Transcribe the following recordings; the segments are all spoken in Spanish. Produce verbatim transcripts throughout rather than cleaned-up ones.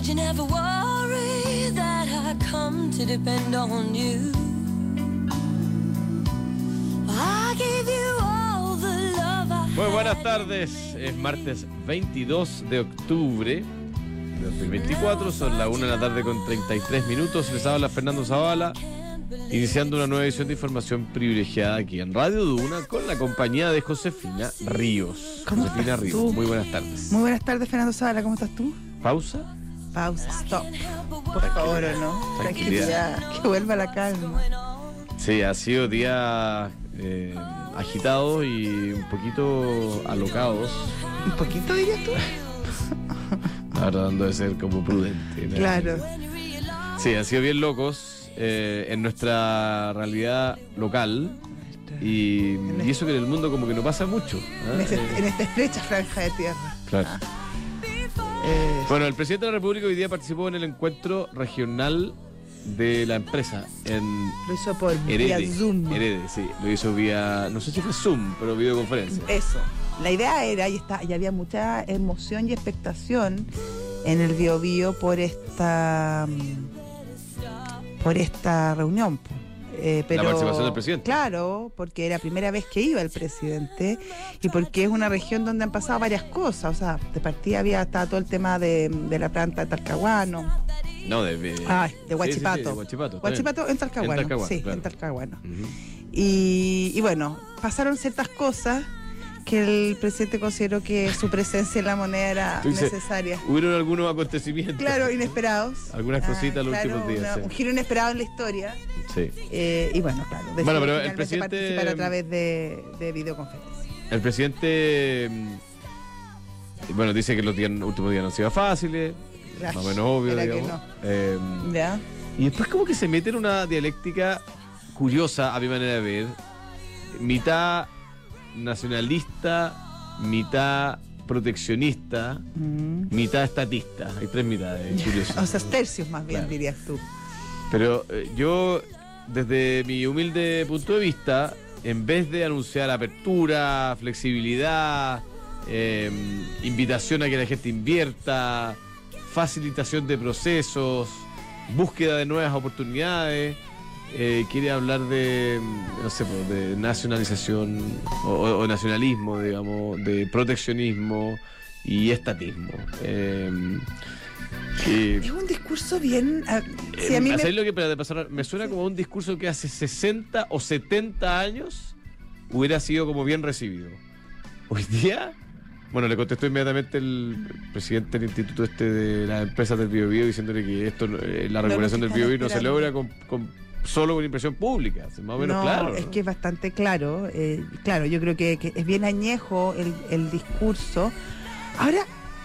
you never worry that I come to depend on you. I give you all the love I Muy buenas tardes, es martes veintidós de octubre de dos mil veinticuatro, son las una de la tarde con treinta y tres minutos. Les habla Fernando Zavala, iniciando una nueva edición de información privilegiada aquí en Radio Duna con la compañía de Josefina Ríos. ¿Cómo Josefina estás Ríos, tú? muy buenas tardes. Muy buenas tardes, Fernando Zavala, ¿cómo estás tú? ¿Pausa? Pausa, stop. Por favor, ¿o no? Tranquilidad. Tranquilidad, que vuelva la calma. Sí, ha sido días eh, agitados y un poquito alocados. ¿Un poquito dirías tú? Tratando de ser como prudente, ¿no? Claro. Sí, han sido bien locos eh, en nuestra realidad local y, y eso que en el mundo como que no pasa mucho, ¿eh? En, ese- en esta estrecha franja de tierra. Claro. Ah. Eh, Bueno, el presidente de la República hoy día participó en el encuentro regional de la empresa en lo hizo por Herede. vía Zoom. Herede, sí, lo hizo vía, no sé si fue Zoom, pero videoconferencia. Eso. La idea era, y, está, y había mucha emoción y expectación en el Biobío por esta mm, por esta reunión. po. Eh, pero, La participación del presidente. Claro, porque era la primera vez que iba el presidente y porque es una región donde han pasado varias cosas. O sea, de partida había estaba todo el tema de, de la planta de Talcahuano. No, de, de, Ay, de sí, sí, Huachipato. sí, de Huachipato, está bien. Huachipato en Talcahuano. En Talcahuano, sí, claro. en Talcahuano. Ujú. Y, y bueno, pasaron ciertas cosas que el presidente consideró que su presencia en la moneda era Tú dices, necesaria. Hubieron algunos acontecimientos. Claro, inesperados. Algunas cositas en los últimos días, una- sí. Un giro inesperado en la historia. Sí. Eh, y bueno, claro. decidió Bueno, pero el finalmente presidente- participar a través de, de videoconferencia. El presidente, mm, bueno, dice que los días, últimos días no han sido fáciles, Ay, más o menos obvio, era que digamos. no. Eh, ¿Ya? y después como que se mete en una dialéctica curiosa, a mi manera de ver, mitad nacionalista, mitad proteccionista, Mm. mitad estatista. Hay tres mitades, curiosas. O sea, tercios más bien, Claro. dirías tú. Pero eh, yo, desde mi humilde punto de vista, en vez de anunciar apertura, flexibilidad, eh, invitación a que la gente invierta, facilitación de procesos, búsqueda de nuevas oportunidades, eh, quiere hablar de, no sé, pues, de nacionalización o, o- o nacionalismo, digamos, de proteccionismo y estatismo. Eh, y- Es un discurso bien. ah, sí, a mí ¿Sabes me, lo que espera de pasar? Me suena como un discurso que hace sesenta o setenta años hubiera sido como bien recibido. Hoy día, bueno, le contestó inmediatamente el presidente del instituto este de las empresas del Biobío diciéndole que esto, eh, la regulación del están Biobío no se esperando. logra con, con- solo con impresión pública, es más o menos no, claro. es ¿no? que es bastante claro. eh, claro, yo creo que, que es bien añejo el, el discurso. Ahora,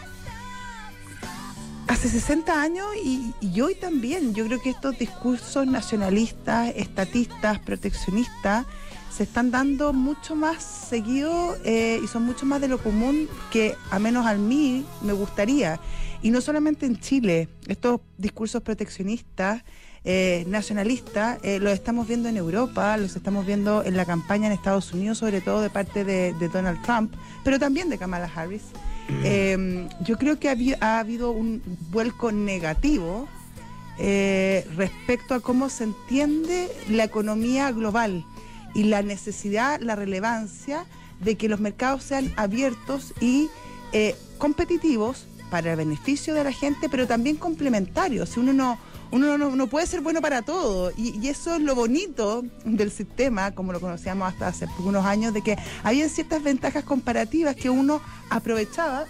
hace sesenta años y, y hoy también, yo creo que estos discursos nacionalistas, estatistas, proteccionistas, se están dando mucho más seguido eh, y son mucho más de lo común que, a menos a mí, me gustaría. Y no solamente en Chile, estos discursos proteccionistas, eh, nacionalistas, eh, los estamos viendo en Europa, los estamos viendo en la campaña en Estados Unidos, sobre todo de parte de, de Donald Trump, pero también de Kamala Harris. Eh, yo creo que ha, habi- ha habido un vuelco negativo eh, respecto a cómo se entiende la economía global y la necesidad, la relevancia de que los mercados sean abiertos y eh, competitivos para el beneficio de la gente, pero también complementarios. Si uno no, uno no, no puede ser bueno para todo, y, y eso es lo bonito del sistema, como lo conocíamos hasta hace unos años, de que había ciertas ventajas comparativas que uno aprovechaba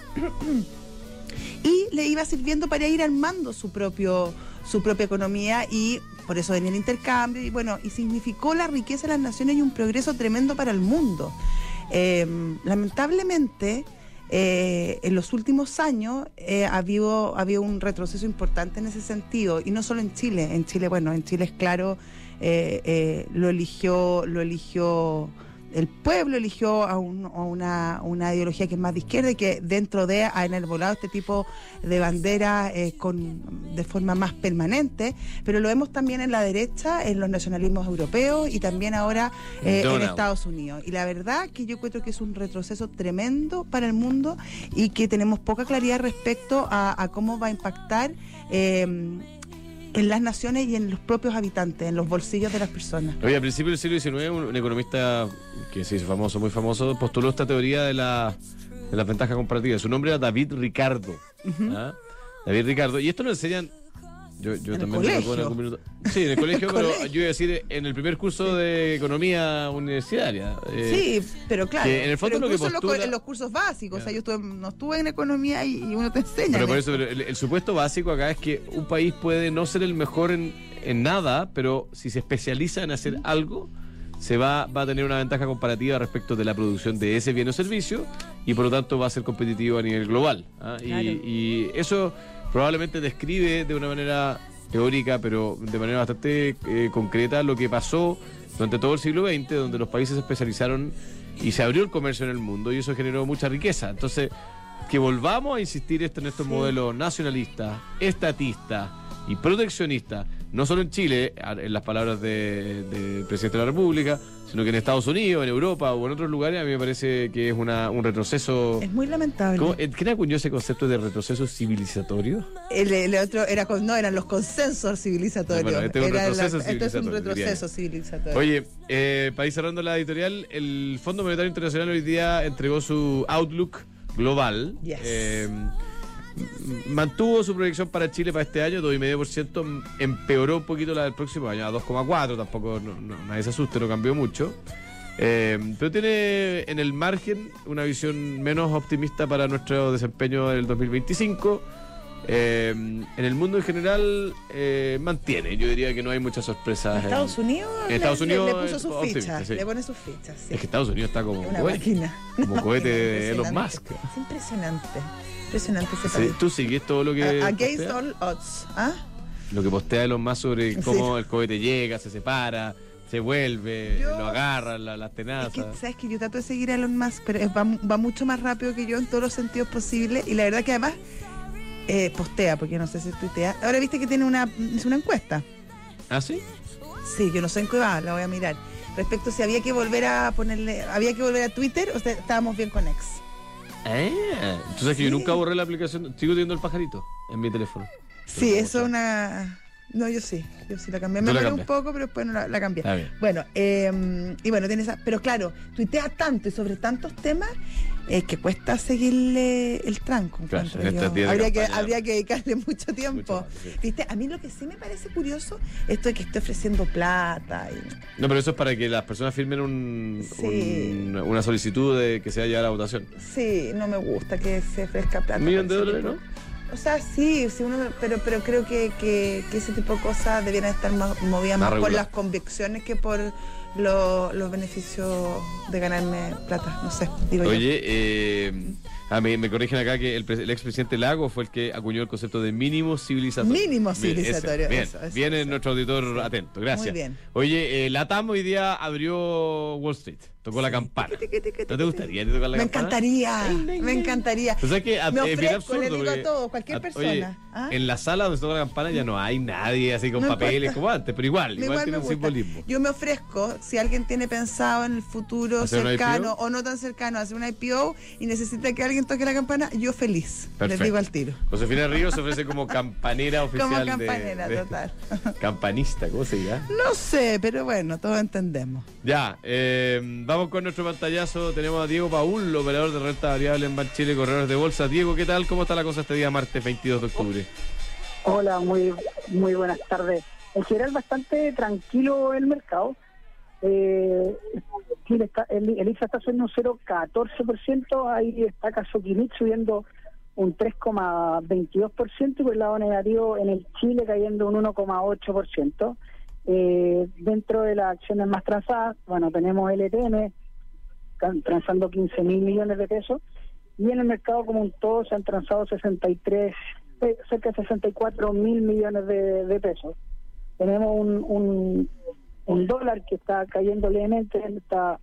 y le iba sirviendo para ir armando su propio su propia economía, y por eso venía el intercambio y bueno, y significó la riqueza de las naciones y un progreso tremendo para el mundo. Eh, lamentablemente eh, en los últimos años eh, ha habido, ha habido un retroceso importante en ese sentido, y no solo en Chile. En Chile, bueno, en Chile es claro, eh, eh, lo eligió lo eligió el pueblo eligió a, un, a una, una ideología que es más de izquierda y que dentro de ha enarbolado este tipo de banderas eh, con, de forma más permanente, pero lo vemos también en la derecha, en los nacionalismos europeos y también ahora eh, en Estados Unidos. Y la verdad que yo creo que es un retroceso tremendo para el mundo y que tenemos poca claridad respecto a, a cómo va a impactar eh, en las naciones y en los propios habitantes, en los bolsillos de las personas. Oye, a principios del siglo diecinueve, un, un economista que se hizo famoso, muy famoso, postuló esta teoría de la, de las ventajas comparativas. Su nombre era David Ricardo. Uh-huh. ¿Ah? David Ricardo. Y esto lo enseñan... Yo, yo en también me recuerdo en algún minuto. Sí, en el colegio, ¿El pero colegio? yo iba a decir en el primer curso sí. de economía universitaria. Eh, sí, pero claro. Que en el fondo lo que postula... los, en los cursos básicos, yeah. o sea, yo estuve, no estuve en economía y, y uno te enseña. Pero por eso, pero el, el supuesto básico acá es que un país puede no ser el mejor en, en nada, pero si se especializa en hacer mm. algo, se va, va a tener una ventaja comparativa respecto de la producción de ese bien o servicio y por lo tanto va a ser competitivo a nivel global. ¿ah? Claro. Y, y eso probablemente describe de una manera teórica, pero de manera bastante eh, concreta lo que pasó durante todo el siglo veinte, donde los países se especializaron y se abrió el comercio en el mundo y eso generó mucha riqueza. Entonces, que volvamos a insistir esto en estos sí. modelos nacionalistas, estatistas y proteccionistas, no solo en Chile, en las palabras del de presidente de la República, sino que en Estados Unidos, en Europa o en otros lugares, a mí me parece que es una, un retroceso... Es muy lamentable. ¿Cómo, ¿Quién acuñó ese concepto de retroceso civilizatorio? El, el otro era con, no, eran los consensos civilizatorios. Bueno, este es un era retroceso la, civilizatorio. Este es un retroceso civilizatorio. Oye, eh, para ir cerrando la editorial, el Fondo Monetario Internacional hoy día entregó su Outlook global. Yes. Eh, mantuvo su proyección para Chile para este año, dos coma cinco por ciento, empeoró un poquito la del próximo año, a dos coma cuatro, tampoco no, no, nadie se asuste, no cambió mucho. Eh, pero tiene en el margen una visión menos optimista para nuestro desempeño del dos mil veinticinco. Eh, en el mundo en general eh, mantiene, yo diría que no hay muchas sorpresas. Estados en, Unidos, en Estados le, Unidos le puso sus fichas, sí. le pone sus fichas. Sí. Es que Estados Unidos está como una cohete, máquina. como cohete de Elon Musk. Es impresionante, impresionante ese sí, país. Tú sigues todo lo que Against postea? all odds, ¿ah? Lo que postea Elon Musk sobre cómo sí. el cohete llega, se separa, se vuelve, yo, lo agarran, la, las tenazas. Es que, sabes que yo trato de seguir a Elon Musk, pero va, va mucho más rápido que yo en todos los sentidos posibles y la verdad que además eh, postea, porque no sé si tuitea. Ahora viste que tiene una, es una encuesta. ¿Ah, sí? Sí, yo no sé en qué va, la voy a mirar. Respecto a si había que volver a ponerle, había que volver a Twitter o sea, estábamos bien con X. Eh, tú sabes que sí. Yo nunca borré la aplicación, sigo teniendo el pajarito en mi teléfono. Sí, eso es una... No, yo sí, yo sí la cambié. Me demoré un poco, pero después no la, la cambié. Bueno, eh, y bueno, tiene esa... Pero claro, tuitea tanto y sobre tantos temas eh, que cuesta seguirle el tranco. Claro, habría, que, habría que dedicarle mucho tiempo. Mucho más, sí. ¿Viste? A mí lo que sí me parece curioso, esto de que esté ofreciendo plata. Y... No, pero eso es para que las personas firmen un, sí. un, una solicitud de que se haya la votación. Sí, no me gusta que se ofrezca plata. Un millón de dólares, ¿no? O sea, sí, sí uno, pero pero creo que, que, que ese tipo de cosas debieran estar más, movidas más, más por las convicciones que por lo, los beneficios de ganarme plata. No sé, digo Oye, yo. eh, ah, me, me corrigen acá que el, el expresidente Lago fue el que acuñó el concepto de mínimo civilizatorio. Mínimo civilizatorio. Bien, eso, bien, eso, bien eso. nuestro auditor atento, gracias. Muy bien. Oye, eh, la T A M hoy día abrió Wall Street. Tocó sí. la campana. ¿No te gustaría tocar la me campana? Encantaría, me encantaría. O sea que a, me es bien ofrezco, absurdo. le digo porque, a todos, cualquier a, persona. Oye, ¿ah? En la sala donde se toca la campana ya no hay nadie así con no papeles importa. como antes, pero igual, igual, igual tiene un simbolismo. Yo me ofrezco, si alguien tiene pensado en el futuro cercano o no tan cercano, hacer una I P O y necesita que alguien toque la campana, yo feliz. Perfecto. Les digo al tiro. Josefina Ríos se ofrece como campanera oficial. Como campanera, de, de, total. Campanista, ¿cómo se llama? No sé, pero bueno, todos entendemos. Ya, eh, vamos con nuestro pantallazo. Tenemos a Diego Paul, operador de renta variable en Banco Chile, corredores de bolsa. Diego, ¿qué tal? ¿Cómo está la cosa este día martes veintidós de octubre? Hola, muy muy buenas tardes. En general bastante tranquilo el mercado. Eh, Chile está, el, el I P S A está subiendo un cero coma catorce por ciento, ahí está Casoquimich subiendo un tres coma veintidós por ciento y por el lado negativo en el Chile cayendo un uno coma ocho por ciento. Eh, dentro de las acciones más transadas, bueno, tenemos L T M transando quince mil millones de pesos y en el mercado como un todo se han transado sesenta y tres, cerca de sesenta y cuatro mil millones de, de pesos. Tenemos un, un, un dólar que está cayendo levemente, está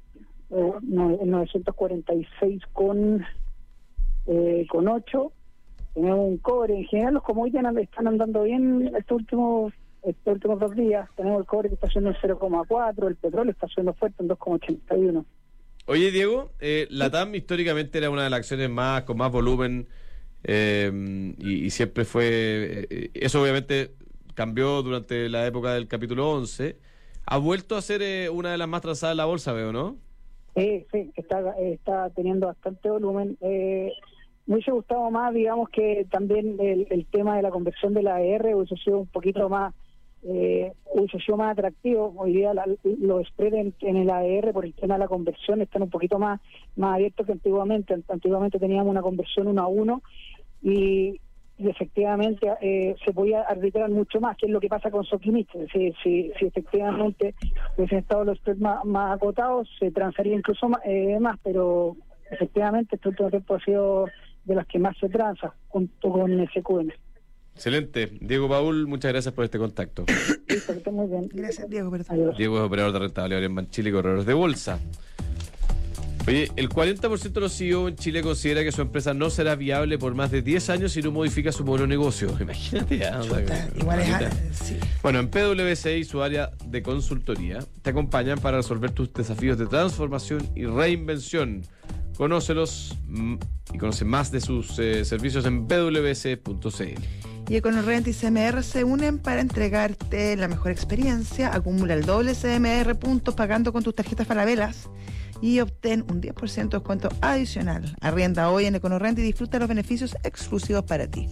eh, no- novecientos cuarenta y seis con eh, con ocho. Tenemos un cobre, en general los commodities andan- están andando bien estos últimos estos últimos dos días. Tenemos el cobre que está subiendo en cero coma cuatro, el petróleo está subiendo fuerte en dos coma ochenta y uno. Oye, Diego, eh, la T A M históricamente era una de las acciones más con más volumen eh, y, y siempre fue... eh, eso obviamente cambió durante la época del capítulo once. Ha vuelto a ser eh, una de las más transadas en la bolsa, veo, ¿no? Eh, sí, está, eh, está teniendo bastante volumen. Eh, me hubiese gustado más, digamos, que también el, el tema de la conversión de la A R hubiese sido un poquito más, eh, hubiese sido más atractivo. Hoy día la, los spreads en, en el A R por el tema de la conversión están un poquito más, más abiertos que antiguamente. Antiguamente teníamos una conversión uno a uno y, y efectivamente eh, se podía arbitrar mucho más, que es lo que pasa con Sokimich. Si, si, si efectivamente hubiesen estado los spreads más, más acotados, se transaría incluso más, eh, más, pero efectivamente este último tiempo ha sido de las que más se transa junto con S Q M. Excelente. Diego Paul, muchas gracias por este contacto. Listo, que esté muy bien. Gracias, Diego, perdón. Adiós. Diego es operador de renta variable en Banchile y corredores de bolsa. Oye, el cuarenta por ciento de los C E O en Chile considera que su empresa no será viable por más de diez años si no modifica su modelo de negocio. Imagínate. ¿eh? O sea, Chuta, que- igual es... ahorita. sí. Bueno, en P W C y su área de consultoría te acompañan para resolver tus desafíos de transformación y reinvención. Conócelos mm, y conoce más de sus eh, servicios en p w c punto c l. Y EconoRent y C M R se unen para entregarte la mejor experiencia. Acumula el doble C M R puntos pagando con tus tarjetas Falabelas y obtén un diez por ciento de descuento adicional. Arrienda hoy en EconoRent y disfruta los beneficios exclusivos para ti.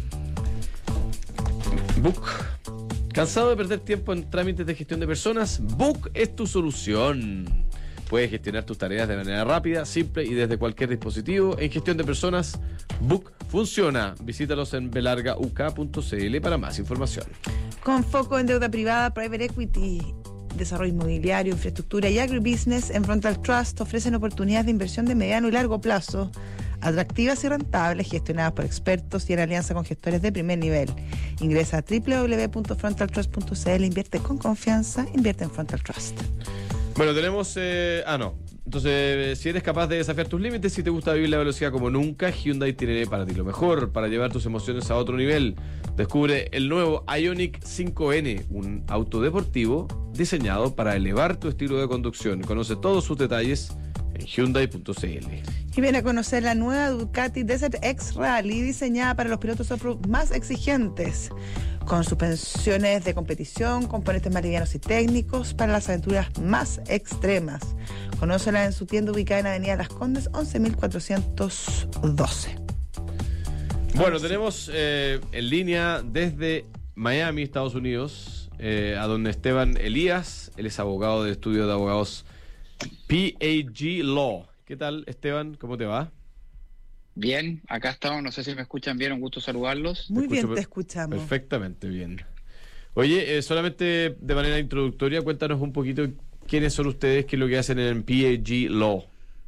Book. ¿Cansado de perder tiempo en trámites de gestión de personas? Book es tu solución. Puedes gestionar tus tareas de manera rápida, simple y desde cualquier dispositivo. En gestión de personas, Book funciona. Visítalos en b larga u k punto c l para más información. Con foco en deuda privada, private equity, desarrollo inmobiliario, infraestructura y agribusiness, en Frontal Trust ofrecen oportunidades de inversión de mediano y largo plazo, atractivas y rentables, gestionadas por expertos y en alianza con gestores de primer nivel. Ingresa a doble u doble u doble u punto frontal trust punto c l, invierte con confianza, invierte en Frontal Trust. Bueno, tenemos... Eh, ah, no. Entonces, eh, si eres capaz de desafiar tus límites, si te gusta vivir la velocidad como nunca, Hyundai tiene para ti lo mejor, para llevar tus emociones a otro nivel. Descubre el nuevo Ioniq cinco N, un auto deportivo diseñado para elevar tu estilo de conducción. Conoce todos sus detalles en hyundai punto c l. Y viene a conocer la nueva Ducati Desert X Rally, diseñada para los pilotos off-road más exigentes, con suspensiones de competición, componentes más livianos y técnicos para las aventuras más extremas. Conócela en su tienda ubicada en Avenida Las Condes, once mil cuatrocientos doce. Bueno, tenemos eh, en línea desde Miami, Estados Unidos, eh, a don Esteban Elías. Él es abogado del estudio de abogados P A G Law. ¿Qué tal, Esteban? ¿Cómo te va? Bien, acá estamos, no sé si me escuchan bien, un gusto saludarlos. Muy Te bien, escucho te per- escuchamos. Perfectamente bien. Oye, eh, solamente de manera introductoria, cuéntanos un poquito quiénes son ustedes, qué es lo que hacen en P A G Law.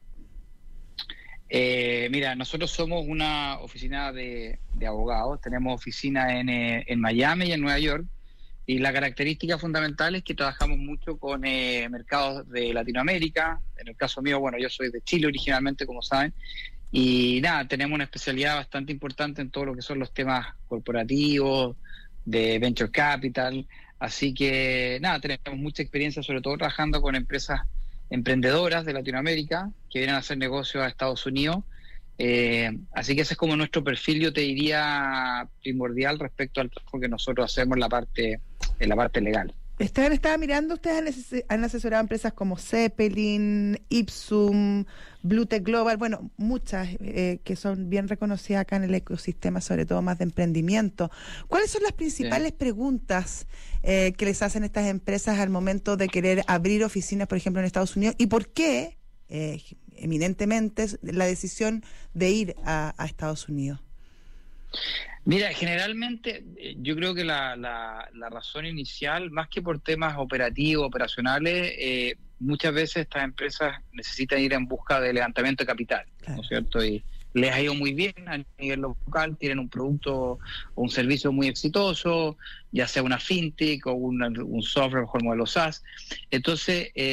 Eh, mira, nosotros somos una oficina de, de abogados, tenemos oficina en, eh, en Miami y en Nueva York, y la característica fundamental es que trabajamos mucho con eh, mercados de Latinoamérica. En el caso mío, bueno, yo soy de Chile originalmente, como saben, y nada, tenemos una especialidad bastante importante en todo lo que son los temas corporativos, de venture capital, así que nada, tenemos mucha experiencia sobre todo trabajando con empresas emprendedoras de Latinoamérica que vienen a hacer negocios a Estados Unidos, eh, así que ese es como nuestro perfil, yo te diría primordial respecto al trabajo que nosotros hacemos en la parte, en la parte legal. Esteban, estaba mirando, ustedes han, ases- han asesorado a empresas como Zeppelin, Ipsum, Bluetech Global, bueno, muchas eh, que son bien reconocidas acá en el ecosistema, sobre todo más de emprendimiento. ¿Cuáles son las principales Sí. preguntas eh, que les hacen estas empresas al momento de querer abrir oficinas, por ejemplo, en Estados Unidos? ¿Y por qué, eh, eminentemente, la decisión de ir a, a Estados Unidos? Mira, generalmente eh, yo creo que la, la, la razón inicial, más que por temas operativos, operacionales, eh, muchas veces estas empresas necesitan ir en busca de levantamiento de capital, Claro. ¿no es cierto? Y les ha ido muy bien a nivel local, tienen un producto o un servicio muy exitoso, ya sea una fintech o una- un software bajo el modelo SaaS. Entonces, eh,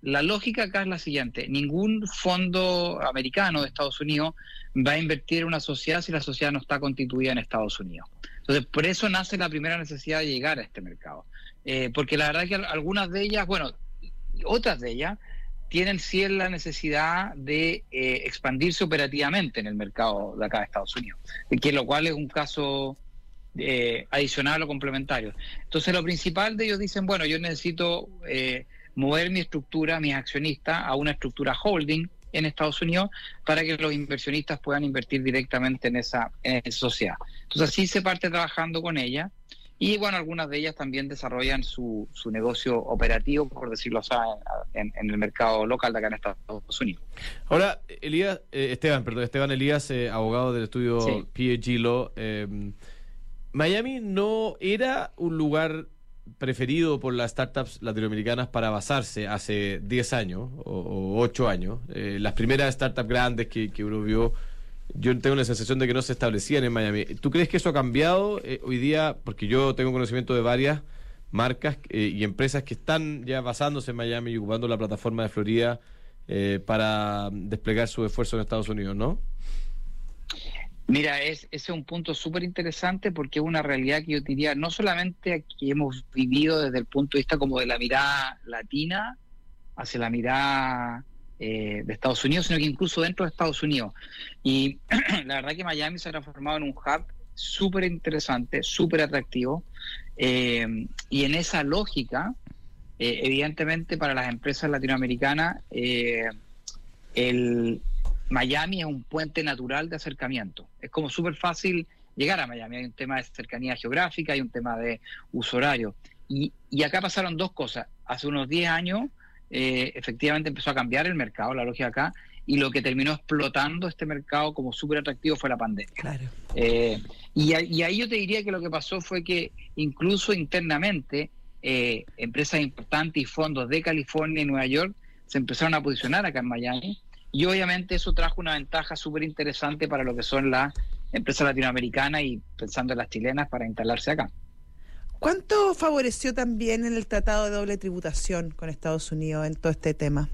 la lógica acá es la siguiente: ningún fondo americano de Estados Unidos va a invertir en una sociedad si la sociedad no está constituida en Estados Unidos. Entonces, por eso nace la primera necesidad de llegar a este mercado. Eh, porque la verdad es que algunas de ellas, bueno, otras de ellas, tienen sí la necesidad de eh, expandirse operativamente en el mercado de acá de Estados Unidos, que lo cual es un caso eh, adicional o complementario. Entonces, lo principal de ellos dicen, bueno, yo necesito eh, mover mi estructura, mis accionistas, a una estructura holding en Estados Unidos para que los inversionistas puedan invertir directamente en esa, en esa sociedad. Entonces, así se parte trabajando con ella. Y bueno, algunas de ellas también desarrollan su, su negocio operativo, por decirlo así, en, en el mercado local de acá en Estados Unidos. Ahora, Elías, eh, Esteban, perdón, Esteban Elías, eh, abogado del estudio Sí. P H G Law. Eh, Miami no era un lugar preferido por las startups latinoamericanas para basarse hace diez años o, o ocho años. Eh, las primeras startups grandes que, que uno vio, yo tengo la sensación de que no se establecían en Miami. ¿Tú crees que eso ha cambiado eh, hoy día? Porque yo tengo conocimiento de varias marcas eh, y empresas que están ya basándose en Miami y ocupando la plataforma de Florida eh, para desplegar su esfuerzo en Estados Unidos, ¿no? Mira, es, ese es un punto súper interesante porque es una realidad que yo diría, no solamente que hemos vivido desde el punto de vista como de la mirada latina hacia la mirada eh, de Estados Unidos, sino que incluso dentro de Estados Unidos. Y la verdad que Miami se ha transformado en un hub súper interesante, súper atractivo, eh, y en esa lógica, eh, evidentemente para las empresas latinoamericanas, eh, el Miami es un puente natural de acercamiento. Es como súper fácil llegar a Miami. Hay un tema de cercanía geográfica, hay un tema de uso horario. Y, y acá pasaron dos cosas. Hace unos diez años, eh, efectivamente empezó a cambiar el mercado, la lógica acá, y lo que terminó explotando este mercado como súper atractivo fue la pandemia. Claro. Eh, y, y ahí yo te diría que lo que pasó fue que incluso internamente eh, empresas importantes y fondos de California y Nueva York se empezaron a posicionar acá en Miami. Y obviamente eso trajo una ventaja súper interesante para lo que son las empresas latinoamericanas y pensando en las chilenas para instalarse acá. ¿Cuánto favoreció también en el tratado de doble tributación con Estados Unidos en todo este tema?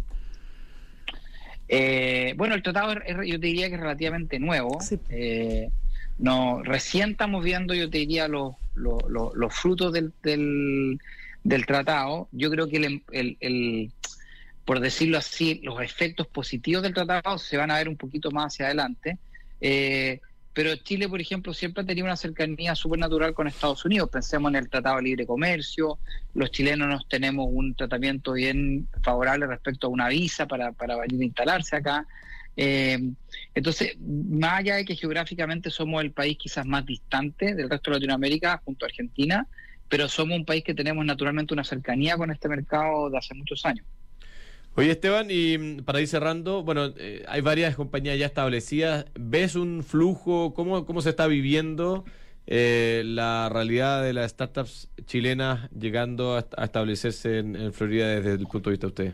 Eh, bueno, el tratado es, yo te diría que es relativamente nuevo. Sí. Eh, no, recién estamos viendo, yo te diría, los, los, los, los frutos del, del, del tratado. Yo creo que el, el, el por decirlo así, los efectos positivos del tratado se van a ver un poquito más hacia adelante. Eh, pero Chile, por ejemplo, siempre ha tenido una cercanía súper natural con Estados Unidos. Pensemos en el Tratado de Libre Comercio. Los chilenos nos tenemos un tratamiento bien favorable respecto a una visa para, para venir a instalarse acá. Eh, entonces, más allá de que geográficamente somos el país quizás más distante del resto de Latinoamérica, junto a Argentina, pero somos un país que tenemos naturalmente una cercanía con este mercado de hace muchos años. Oye, Esteban, y para ir cerrando, bueno, eh, hay varias compañías ya establecidas. ¿Ves un flujo? ¿Cómo, cómo se está viviendo eh, la realidad de las startups chilenas llegando a, a establecerse en, en Florida desde el punto de vista de ustedes?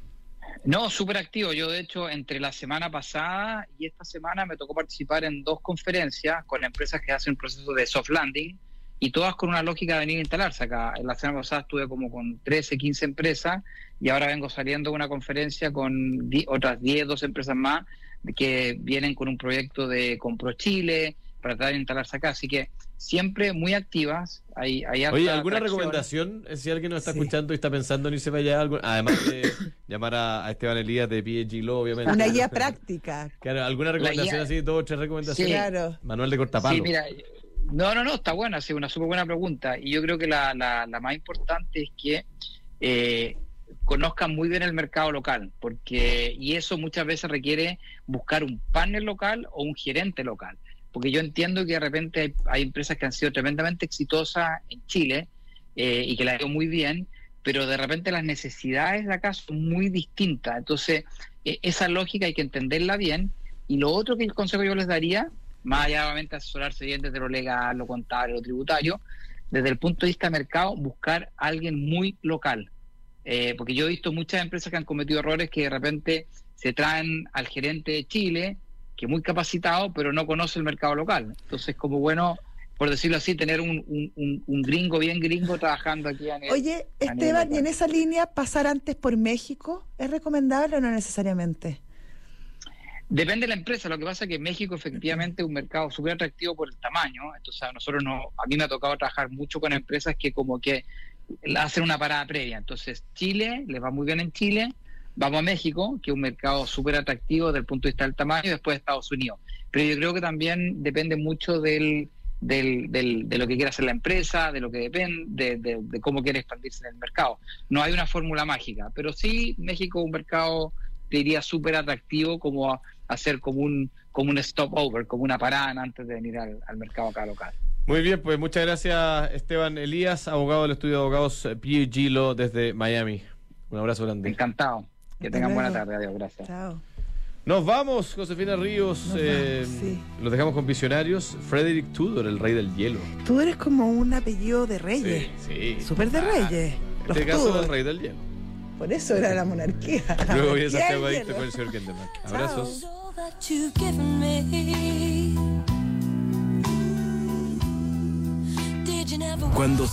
No, súper activo. Yo, de hecho, entre la semana pasada y esta semana me tocó participar en dos conferencias con empresas que hacen un proceso de soft landing y todas con una lógica de venir a instalarse acá. En la semana pasada estuve como con trece, quince empresas y ahora vengo saliendo de una conferencia con die, otras diez, doce empresas más que vienen con un proyecto de Compro Chile para tratar de instalarse acá. Así que siempre muy activas. Hay, hay Oye, ¿alguna atracción. recomendación? Si alguien nos está Sí. escuchando y está pensando en irse para allá, algo, además de llamar a, a Esteban Elías de P H G Law, obviamente. Una guía práctica. Claro, ¿alguna recomendación guía- así, dos o tres recomendaciones? Sí. Claro. Manuel de Cortapalo. Sí, mira, no, no, no, está buena, sí, una súper buena pregunta. Y yo creo que la, la, la más importante es que eh, conozcan muy bien el mercado local, porque y eso muchas veces requiere buscar un partner local o un gerente local. Porque yo entiendo que de repente hay, hay empresas que han sido tremendamente exitosas en Chile eh, y que la han ido muy bien, pero de repente las necesidades de acá son muy distintas. Entonces, eh, esa lógica hay que entenderla bien. Y lo otro que el consejo yo les daría, más allá de obviamente asesorarse bien desde lo legal, lo contable, lo tributario, desde el punto de vista de mercado, buscar a alguien muy local. Eh, porque yo he visto muchas empresas que han cometido errores que de repente se traen al gerente de Chile, que es muy capacitado, pero no conoce el mercado local. Entonces, como bueno, por decirlo así, tener un, un, un, un gringo bien gringo trabajando aquí a nivel. Oye, a nivel Esteban, y local. en esa línea, pasar antes por México, ¿es recomendable o no necesariamente? Depende de la empresa. Lo que pasa es que México efectivamente es un mercado súper atractivo por el tamaño. Entonces a nosotros no, a mí me ha tocado trabajar mucho con empresas que como que hacen una parada previa. Entonces Chile, les va muy bien en Chile, vamos a México, que es un mercado súper atractivo desde el punto de vista del tamaño, y después Estados Unidos. Pero yo creo que también depende mucho del, del, del, de lo que quiera hacer la empresa, de lo que depende, de, de, de cómo quiere expandirse en el mercado. No hay una fórmula mágica, pero sí México es un mercado, te diría, súper atractivo como a, hacer como un como un stopover, como una parada antes de venir al, al mercado acá local. Muy bien, pues muchas gracias Esteban Elías, abogado del estudio de abogados P G Law desde Miami. Un abrazo grande. Encantado. Que Hasta tengan buena luego. tarde. Adiós. Gracias. Chao. Nos vamos, Josefina Ríos. Nos eh, vamos, sí. Los dejamos con visionarios. Frederick Tudor, el rey del hielo. Tú eres como un apellido de reyes. Sí, sí. Súper de Ah, reyes. En Los este caso, Tudor. el rey del hielo. Por eso era la monarquía. Luego viene ¿Qué hay, Santiago Adicto hielo? con el señor Kenderman. Chao. Abrazos. all that you've given me. Did you never Cuando